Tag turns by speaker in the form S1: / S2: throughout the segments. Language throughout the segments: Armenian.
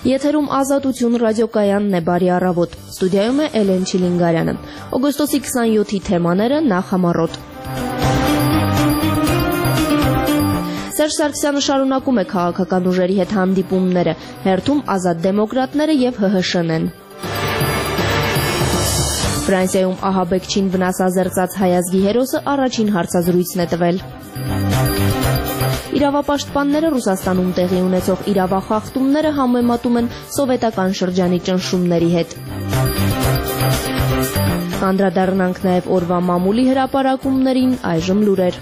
S1: Եթերում Ազատություն ռադիոկայանն է, բարի առավոտ։ Ստուդիայում է Էլեն Չիլինգարյանը։ Օգոստոսի 27-ի թեմաները նախամարոտ։ Սերժ Սարգսյանը շարունակում է քաղաքական ուժերի հետ հանդիպումները, հերթում Ազատ դեմոկրատները եւ ՀՀՇ-ն են։ Ֆրանսիայում ահաբեկչին վնասազերծած հայազգի հերոսը առաջին հարցազրույցն է տվել։ Իրավապաշտպանները Ռուսաստանում տեղի ունեցող իրավախախտումները համեմատում են սովետական շրջանի ճնշումների հետ։ Անդրադառնանք նաև օրվա մամուլի հրապարակումներին, այժմ լուրեր։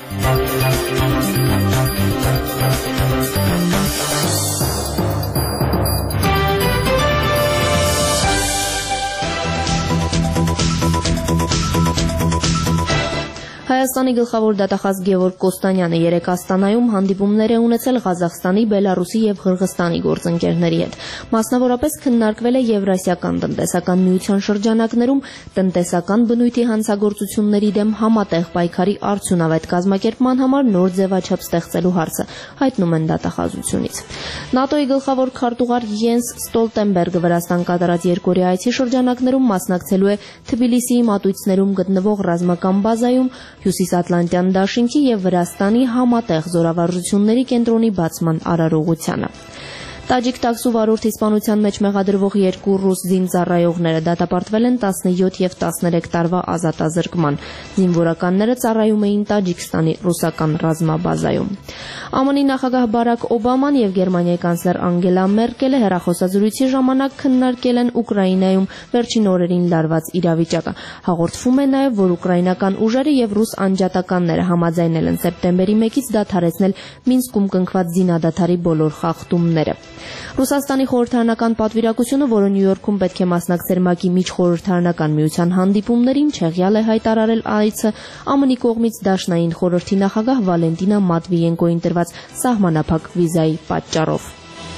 S1: Հայաստանի գլխավոր դատախազ Գևորգ Կոստանյանը երեկ Աստանայում հանդիպումներ է ունեցել Ղազախստանի, Բելարուսի եւ Ղրղստանի գործընկերների հետ։ Մասնավորապես քննարկվել է Եվրասիական տնտեսական միության շրջանակներում տնտեսական բնույթի հանցագործությունների դեմ համատեղ պայքարի արդյունավետ կազմակերպման համար նոր ձևաչափ ստեղծելու հարցը, հայտնում են դատախազությունից։ ՆԱՏՕ-ի գլխավոր քարտուղար Յենս Ստոլտենբերգը Վրաստան կատարած երկօրյա այցի շրջանակներում մասնակցելու է Թբիլիսիի մատույցներում գտնվող ռազմական բազայում Հյուսիսատլանտյան դաշինքի եւ Վրաստանի համատեղ զորավարժությունների կենտրոնի բացման արարողությանը։ Տաջիկ տաքսու վարորդ իսպանության մեջ մեղադրվող երկու ռուս զինծառայողները դատապարտվել են 17 եւ 13 տարվա ազատազրկման։ Զինվորականները ծառայում էին Տաջիկստանի ռուսական ռազմաբազայում։ ԱՄՆ-ի նախագահ Բարակ Օբաման եւ Գերմանիայի կանցլեր Անգելա Մերկելը հեռախոսազրույցի ժամանակ քննարկել են Ուկրաինայում վերջին օրերին լարված իրավիճակը։ Հաղորդվում է նաեւ, որ ուկրաինական ուժերը եւ ռուս անջատականները համաձայնել են սեպտեմբերի 1-ից դադարեցնել Մինսկում կնքված զինադադարի բոլոր խախտումները։ Ռուսաստանի խորհրդարանական պատվիրակությունը, որը Նյու Յորքում պետք է մասնակցեր ՄԱԿ-ի միջխորհրդարանական միության հանդիպումներին, չեղյալ է հայտարարել այցը ԱՄՆ-ի կողմից Դաշնային խորհրդի նախագահ Վալենտինա Մատվիենկոին տրված սահմանափակ վիզայի պատճառով։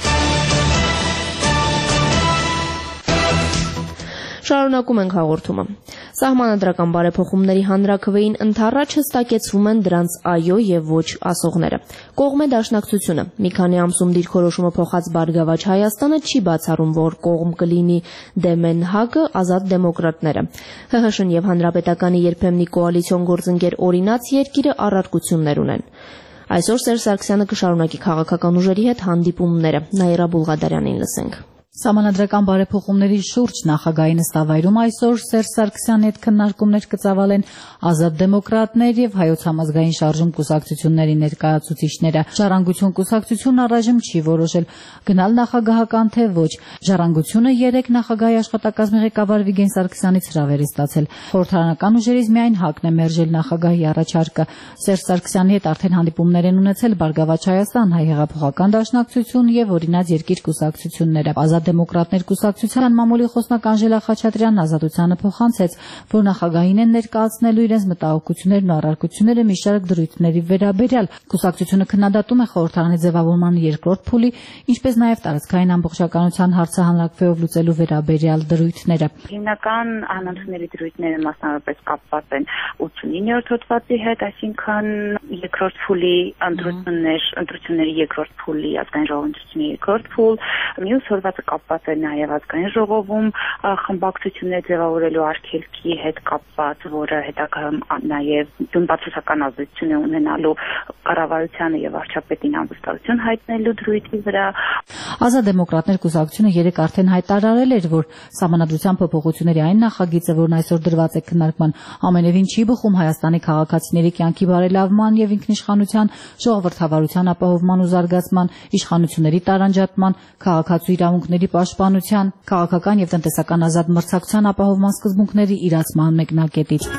S1: Շարունակում ենք հաղորդումը։ Սահմանադրական բարեփոխումների հանրաքվեին ընդառաջ հստակեցվում են դրանց այո եւ ոչ ասողները։ Կողմ է Դաշնակցությունը։ Մի քանի ամսում դիրքորոշումը փոխած Բարգավաճ Հայաստանը չի բացառում, որ կողմ կլինի դեմ են ՀԱԿ-ը, Ազատ դեմոկրատները։ ՀՀՇ-ն եւ Հանրապետականի երբեմնի կոալիցիոն գործընկեր Օրինաց երկիրը առարկություններ ունեն։ Այսօր Սերժ Սարգսյանը կշարունակի քաղաքական ուժերի հետ հանդիպումները։ Նաիրա Բուլղադարյանին լսենք։
S2: Սահմանադրական բարեփոխումների շուրջ նախագահի նստավայրում այսօր Սերժ Սարգսյանի հետ քննարկումներ կծավալեն Ազատ դեմոկրատներ եւ Հայոց համազգային շարժում կուսակցությունների ներկայացուցիչները։ Ժառանգություն կուսակցությունն առայժմ չի որոշել գնալ նախագահական թե ոչ։ Ժառանգությունը երեք նախագահի աշխատակազմի ղեկավար Վիգեն Սարգսյանից հրավեր է ստացել։ Խորհրդարանական ուժերից միայն ՀԱԿ-ն է մերժել նախագահի առաջարկը։ Սերժ Սարգսյանի հետ արդեն հանդիպումներ են ունեցել Բարգավաճ Հայաստան, Հայ հեղափոխական դաշնակցություն եւ Օրինաց երկիր կուսակցությունները։ Ազատ դեմոկրատներ կուսակցության մամուլի խոսնակ Անժելա Խաչատրյանն Ազատությանը փոխանցեց, որ նախագահին են ներկայացնելու իրենց մտահոգություններն ու առարկությունները մի շարք դրույթների վերաբերյալ։ Կուսակցությունը քննադատում է խորհրդարանի ձևավորման երկրորդ փուլի, ինչպես նաև տարածքային ամբողջականության հարցը հանրաքվեով լուծելու վերաբերյալ դրույթները։
S3: Հիմնական անընդունելի դրույթները մասնավորապես կապված են 89-րդ հոդվածի հետ, այսինքն երկրորդ փուլի ընտրությունների երկրորդ փուլի ազգային ժողովրդի երկրորդ փուլ, մյուս հոդվածը կապված է նաև ազգային ժողովում խմբակցություններ ձևավորելու արգելքի հետ կապված, որը հետագայում նաև բացասական ազդեցություն է ունենալու կառավարությանը եւ վարչապետին անվստահություն հայտնելու դրույթի վրա։
S2: Ազատ դեմոկրատներ կուսակցությունը երեք արդեն հայտարարել էր, որ սահմանադրության փոփոխությունների այն նախագիծը, որն այսօր դրված է քննարկման, ամենևին չի բխում Հայաստանի քաղաքացիների կյանքի բարելավման եւ ինքնիշխանության, ժողովրդավարության ապահովման ու զարգացման, իշխանությունների տարանջատման, քաղաքացու իրավունքների պաշտպանության, քաղաքական եւ տնտեսական ազատ մրցակցության ապահովման սկզբունքների իրացման մեկնակետից։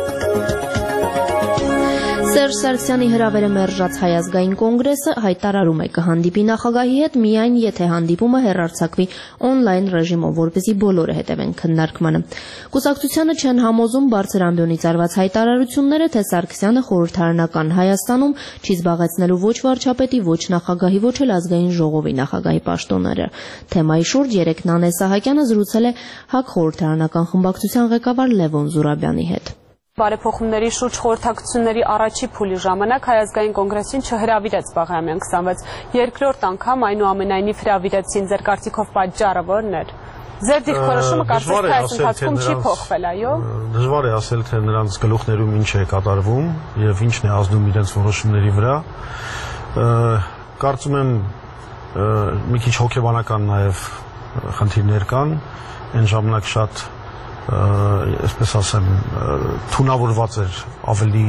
S1: Սերժ Սարգսյանի հրավերը մերժած Հայ ազգային կոնգրեսը հայտարարում է կհանդիպի նախագահի հետ միայն եթե հանդիպումը հեռարձակվի օնլայն ռեժիմով, որպեսզի բոլորը հետևեն քննարկմանը։ Կուսակցությանը չեն համոզում բարձր ամբիոնից արված հայտարարությունները, թե Սարգսյանը խորհրդարանական Հայաստանում չի զբաղեցնելու ոչ վարչապետի, ոչ նախագահի, ոչ էլ ազգային ժողովի նախագահի պաշտոնները։ Թեմայի շուրջ երեկ Նանե Սահակյանը զրուցել է ՀԱԿ խորհրդարանական խմբակցության ղեկավար Լևոն Զուրաբյանի հետ։
S4: Բարեփոխումների շուրջ խորհրդակցությունների առաջի փուլի ժամանակ Հայ ազգային կոնգրեսին չհրավիրեց Բաղրամյան 26, երկրորդ անգամ այնուամենայնիվ հրավիրեցին, ձեր կարծիքով պատճառը ո՞րն էր։ Ձեր դիրքորոշումը կարծես թե այս ընթացքում չի փոխվել, այո։
S5: Դժվար է ասել, թե նրանց գլուխներում ինչ է կատարվում եւ ինչն է ազդում իրենց որոշումների վրա։ Կարծում եմ մի քիչ հոգեբանական նաեւ խնդիրներ կան, այն ժամանակ շատ այսպես ասեմ, թունավորված էր ավելի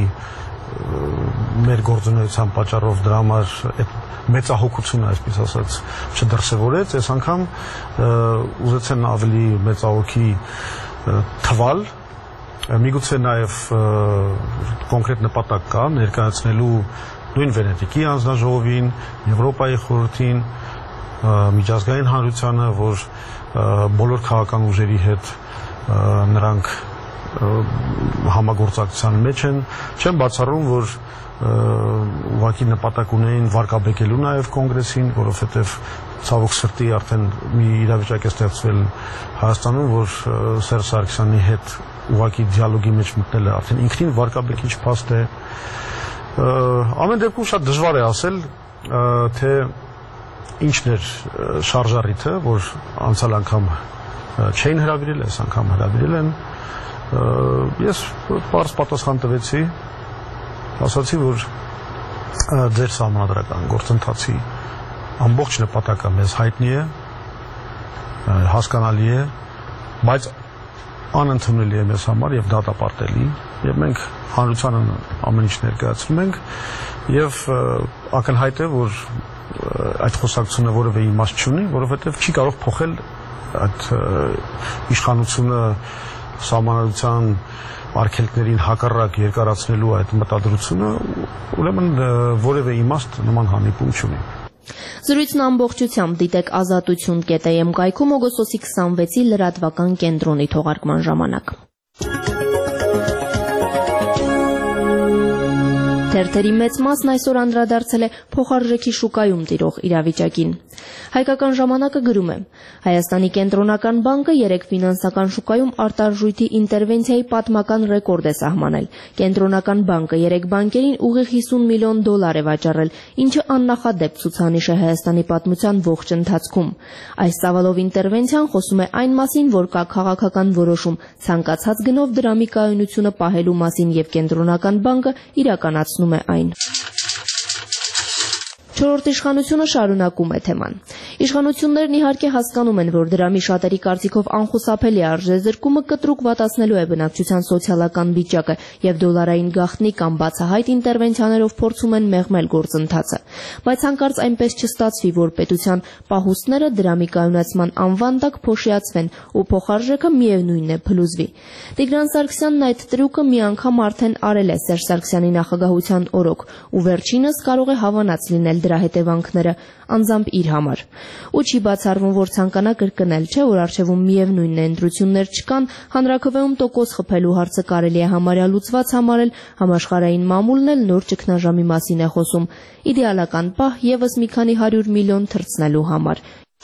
S5: մեր գործունեության պատճառով դրա համար այդ մեծահոգությունը, այսպես ասած, չդրսևորեց, այս անգամ ուզեցեն ավելի մեծահոգի թվալ, միգուցե նաև կոնկրետ նպատակ կա ներկայացնելու նույն Վենետիկի հանձնաժողովին, Եվրոպայի խորհրդին, միջազգային հանրությանը, որ բոլոր քաղաքական ուժերի հետ նրանք համագործակցության մեջ են, չեմ բացառում, որ ուղղակի նպատակ ունեին վարկաբեկելու նաև կոնգրեսին, որովհետև ցավոք սրտի արդեն մի իրավիճակ է ստեղծվել Հայաստանում, որ Սերժ Սարգսյանի հետ ուղղակի դիալոգի մեջ մտնելը արդեն ինքնին վարկաբեկիչ փաստ է։ Ամեն դեպքում շատ դժվար է ասել, թե ինչն էր շարժառիթը, որ անցյալ անգամ չէին հրավիրել, այս անգամ հրավիրել են։ Ես պարզ պատասխան տվեցի, ասացի, որ ձեր սահմանադրական գործընթացի ամբողջ նպատակը մեզ հայտնի է, հասկանալի է, բայց անընդունելի է մեզ համար եւ դատապարտելի, եւ մենք հանրությանը ամեն ինչ ներկայացնում ենք եւ ակնհայտ է, որ այդ խոսակցությունը որևէ իմաստ չունի, որովհետեւ չի կարող փոխել այդ իշխանությունը սահմանադրության արգելքներին հակառակ երկարացնելու այդ մտադրությունը, ուրեմն որևէ իմաստ նման հանդիպում չունի։
S1: Զրույցն ամբողջությամբ դիտեք ազատություն.am կայքում օգոստոսի 26-ի լրատվական կենտրոնի թողարկման ժամանակ։ Թերթերի մեծ մասն այսօր անդրադարձել է փոխարժեքի շուկայում տիրող իրավիճակին։ Հայկական ժամանակը գրում է. Հայաստանի կենտրոնական բանկը երեկ ֆինանսական շուկայում արտարժույթի ինտերվենցիայի պատմական ռեկորդ է սահմանել։ Կենտրոնական բանկը երեկ բանկերին ուղիղ $50 միլիոն է վաճառել, ինչը աննախադեպ ցուցանիշ է Հայաստանի պատմության ողջ ընթացքում։ Այս ծավալով ինտերվենցիան խոսում է այն մասին, որ կա քաղաքական որոշում ցանկացած գնով դրամի կայունությունը պահելու մասին եւ կենտրոնական բանկը իրականացնում է այն։ Չորրորդ իշխանությունը շարունակում է թեման։ Իշխանություններն իհարկե հասկանում են, որ դրամի շատերի կարծիքով անխուսափելի արժեզրկումը կտրուկ վատացնելու է բնակչության սոցիալական վիճակը եւ դոլարային գաղտնի կամ բացահայտ ինտերվենցիաներով փորձում են մեղմել գործընթացը։ Բայց հանկարծ այնպես չստացվի, որ պետության պահուստները դրամի կայունացման անվան տակ փոշիացվեն ու փոխարժեքը միևնույնն է փլուզվի։ Տիգրան Սարգսյանն այդ տրյուկը մի անգամ արդեն արել է Սերժ Սարգսյանի նախագահության օրոք ու վերջինս կարող է հավանած լինել դրա հետևանքները անձամբ իր համար։ Ու չի բացառվում, որ ցանկանա կրկնել, չէ՞ որ արժևում միևնույնն է ընտրություններ չկան, հանրաքվեում տոկոս խփելու հարցը կարելի է համարյա լուծված համարել, համաշխարհային մամուլն էլ նոր ճգնաժամի մասին է խոսում, իդեալական պահ եւս մի քանի 100 միլիոն թռցնելու համար։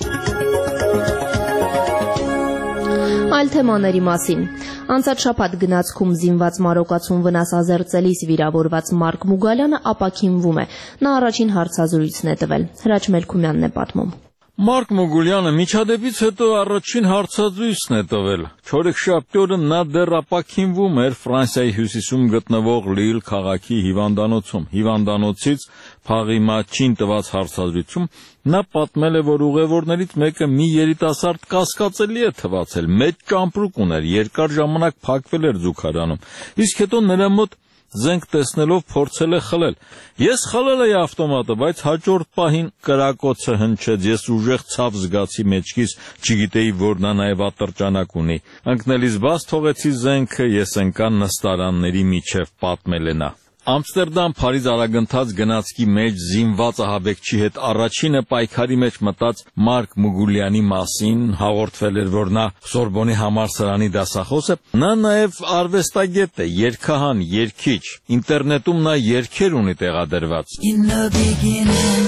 S1: Այլ թեմաների մասին։ Անցած շաբաթ գնացքում զինված մարոկացուն վնասազերծելիս վիրավորված Մարկ Մուգալյանը ապաքինվում է։ Նա առաջին հարցազրույցն է տվել։ Հրաչ Մելքումյանն է պատմում։
S6: Մարկ Մուգալյանը միջադեպից հետո առաջին հարցազրույցն է տվել։ Չորեքշաբթի օրը նա դեռ ապաքինվում էր Ֆրանսիայի հյուսիսում գտնվող Լիլ քաղաքի հիվանդանոցում։ Հիվանդանոցից փաղի մատչին տված հարցազրույցում նա պատմել է, որ ուղևորներից մեկը մի երիտասարդ կասկածելի է թվացել, մեծ ճամպրուկ ուներ, երկար ժամանակ փակվել էր զուգարանում։ Իսկ հետո նրա մոտ զենք տեսնելով փորձել է խլել։ Ես խլել էի ավտոմատը, բայց հաջորդ պահին կրակոցը հնչեց, ես ուժեղ ցավ զգացի մեջքիս, չգիտեի, որ նա նաև ատրճանակ ունի։ Ընկնելիս բաց թողեցի զենքը, ես ընկա նստարանների միջև, պատմել է նա։ Ամստերդամ-Փարիզ արագընթաց գնացքի մեջ զինված ահաբեկչի հետ առաջինը պայքարի մեջ մտած Մարկ Մուգուլյանի մասին հաղորդվել էր, որ նա Սորբոնի համալսարանի դասախոս է, նա նաև արվեստագետ է, երգահան, երգիչ, ինտերնետում նա երգեր ունի տեղադրված։ In the beginning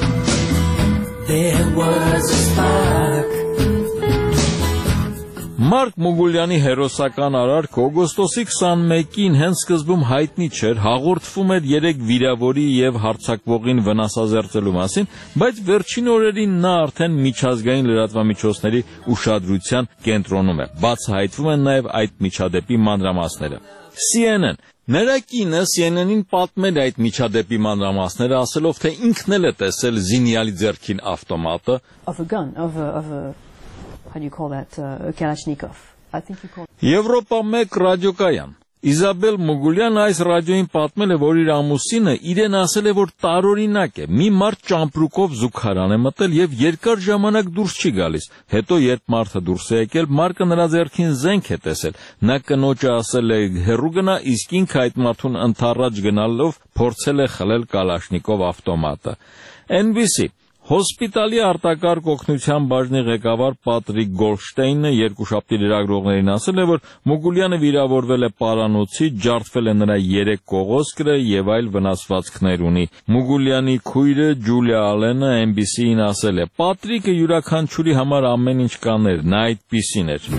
S6: there was a spark. Մարկ Մուգուլյանի հերոսական արարք օգոստոսի 21-ին հենց սկզբում հայտնի չէր, հաղորդվում էր 3 վիրավորի եւ հարձակվողին վնասազերծելու մասին, բայց վերջին օրերին նա արդեն միջազգային լրատվամիջոցների ուշադրության կենտրոնում է։ Բացահայտվում են նաեւ այդ միջադեպի մանրամասները։ CNN Նրա կինը CNN-ին պատմել այդ միջադեպի մանրամասները, ասելով, թե ինքն էլ է տեսել զինյալի ձեռքին ավտոմատը։ Եվրոպա 1 ռադիոկայան Իզաբել Մուգուլյանը այս ռադիոյին պատմել է, որ իր ամուսինը իրեն ասել է, որ տարօրինակ է, մի մարդ ճամպրուկով զուգարան է մտել եւ երկար ժամանակ դուրս չի գալիս։ Հետո երբ մարդը դուրս է եկել, Մարկը նրա ձեռքին զենք է տեսել։ Նա կնոջը ասել է հեռու գնա, իսկ ինքը այդ մարդուն ընդառաջ գնալով փորձել է խլել կալաշնիկով ավտոմատը։ NBC Հոսպիտալի արտակարգ օգնության բաժնի ղեկավար Պատրիկ Գոլշտեյնը երկուշաբթի լրագրողներին ասել է, որ Մուգուլյանը վիրավորվել է պարանոցի, ջարդվել է նրա 3 կողոսկրը եւ այլ վնասվածքներ ունի։ Մուգուլյանի քույրը Ջուլիա Ալենը NBC-ին ասել է. Պատրիկը յուրաքանչյուրի համար ամեն ինչ կաներ, նա այդպիսին էր։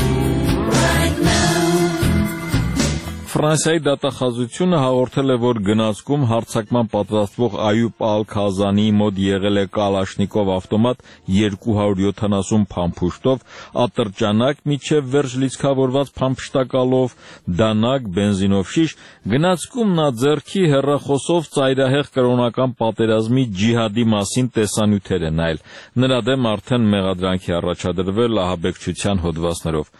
S6: Ֆրանսիայի դատախազությունը հաղորդել է, որ գնացքում հարձակման պատրաստվող Այուբ Ալ-Քազանի մոտ եղել է կալաշնիկով ավտոմատ 270 փամփուշտով, ատրճանակ միջև վերջ լիցքավորված փամփշտակալով, դանակ, բենզինով շիշ, գնացքում նա ձեռքի հեռախոսով ծայրահեղ կրոնական պատերազմի ջիհադի մասին տեսանյութեր է նայել։ Նրա դեմ արդեն մեղադրանքի առաջադրվել ահաբեկչության հոդվածներով։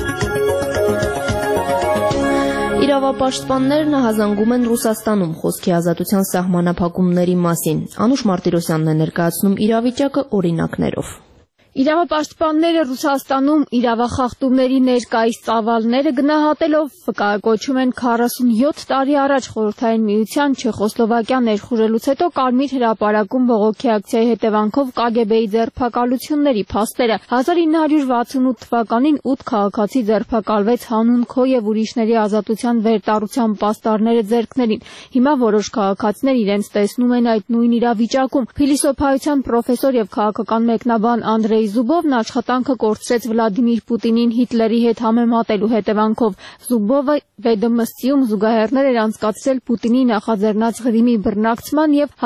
S1: Իրավապաշտպաններն հազանգում են Ռուսաստանում խոսքի ազատության սահմանափակումների մասին։ Անուշ Մարտիրոսյանն է ներկայացնում իրավիճակը օրինակներով։
S7: Իրավապաշտպանները Ռուսաստանում իրավախախտումների ներկայիս ծավալները գնահատելով վկայակոչում են 47 տարի առաջ Խորհրդային Միության Չեխոսլովակիան ներխուժելուց հետո Կարմիր հրապարակում բողոքի ակցիայի հետևանքով KGB-ի ձերբակալությունների փաստերը։ 1968 թվականին 8 քաղաքացի ձերբակալվեց հանուն Քո եւ ուրիշների ազատության վերտառության պաստառները ձեռքներին։ Հիմա որոշ քաղաքացիներ իրենց տեսնում են այդ նույն իրավիճակում։ Փիլիսոփայության պրոֆեսոր եւ քաղաքական մեկնաբան Անդրեյ Զուբովն աշխատանքը կորցրեց Վլադիմիր Պուտինին Հիտլերի հետ համեմատելու հետևանքով։ Զուբովը Վեդոմստիում զուգահեռներ էր անցկացրել Պուտինի նախաձեռնած Ղրիմի բռնակցման եւ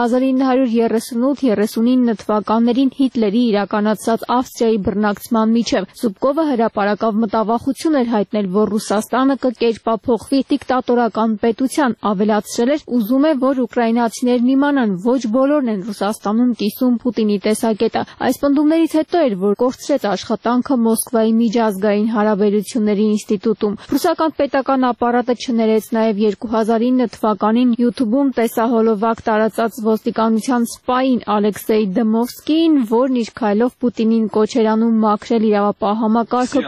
S7: 1938-39 թվականներին Հիտլերի իրականացած Ավստրիայի բռնակցման միջև։ Զուբկովը հրապարակավ մտավախություն էր հայտնել, որ Ռուսաստանը կկերպափոխվի դիկտատորական պետության, ավելացրել էր ուզում է, որ ուկրաինացիներն իմանան, ոչ բոլորն են Ռուսաստանում կիսում Պուտինի տեսակետը։ Այս պնդումներից հետո որ կորցրեց աշխատանքը Մոսկվայի միջազգային հարաբերությունների ինստիտուտում։ Ռուսական պետական ապարատը չներեց նաև 2009 թվականին YouTube-ում տեսահոլովակ տարածած ոստիկանության սպային Ալեքսեյ Դմովսկիին, որն իր քայլով Պուտինին կոչ էր անում մաքրել իրավապահ համակարգը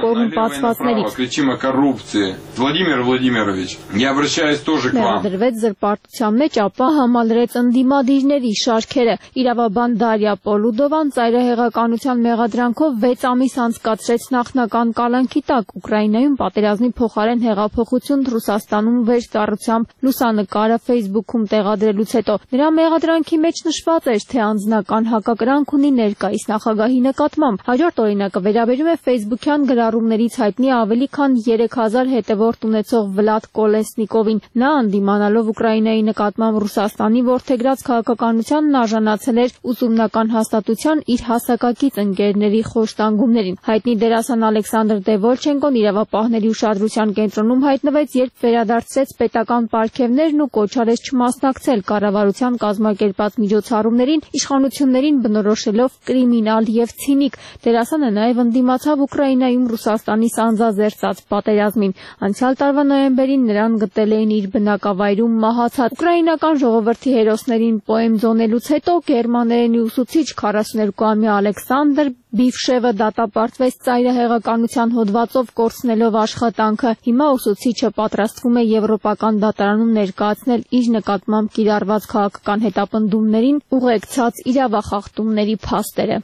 S7: կոռումպացվածներից։
S8: Վլադիմիր Վլադիմիրովիչ, я обращаюсь тоже к вам։
S7: Դրվեց զրպարտության մեջ, ապա համալրեց ընդդիմադիրների շարքերը։ Իրավաբան Դարիա Պոլուդովան ծայրահեղականության մեղադրանքով 6 ամիս անցկացրեց նախնական կալանքի տակ Ուկրաինայում պատերազմի փոխարեն հեղափոխություն Ռուսաստանում վերստառությամբ լուսանկարը Facebook-ում տեղադրելուց հետո։ Նրա մեղադրանքի մեջ նշված էր, թե անձնական հակակրանք ունի ներկայիս նախագահի նկատմամբ։ Հաջորդ օրինակը վերաբերում է Facebook-յան գրառումներից հայտնի ավելի քան 3000 հետևորդ ունեցող Վլադ Կոլեսնիկովին։ Նա անդիմանալով Ուկրաինայի նկատմամբ Ռուսաստանի որդեգրած քաղաքականությանն արժանացել էր ուսումնական հաստատության իր հասակակից ընկերների խոշտանգումներին։ Հայտնի դերասան Ալեքսանդր Դևոլչենկոն իրավապահների ուշադրության կենտրոնում հայտնվեց, երբ վերադարձրեց պետական պարգևներն ու կոչ արեց չմասնակցել կառավարության կազմակերպած միջոցառումներին, իշխանություններին բնորոշելով կրիմինալ եւ ցինիկ։ Դերասանը նաեւ ընդդիմացավ Ուկրաինայում Ռուսաստանի սանձազերծած պատերազմին։ Անցյալ տարվա նոյեմբերին նրան գտել էին իր բնակավայրում մահացած։ Ուկրաինական ժողովրդի հերոսներին պոեմ ձոնելուց հետո գերմաներենի ուսուցիչ 42-ամյա Ալեքսանդր Բիվշևը դատապարտվեց ծայրահեղականության հոդվածով կորցնելով աշխատանքը։ Հիմա ուսուցիչը պատրաստվում է Եվրոպական դատարանում ներկայացնել իր նկատմամբ կիրառված քաղաքական հետապնդումներին ուղեկցած իրավախախտումների փաստերը։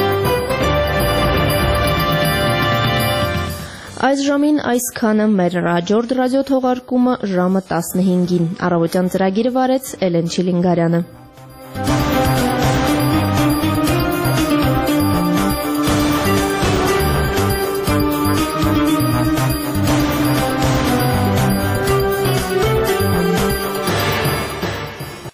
S1: Այս ժամին այսքանը մեր հաջորդ ռադիո թողարկումը ժամը 15-ին։ Առավոտյան ծրագիրը վարեց Էլեն Չիլինգարյանը։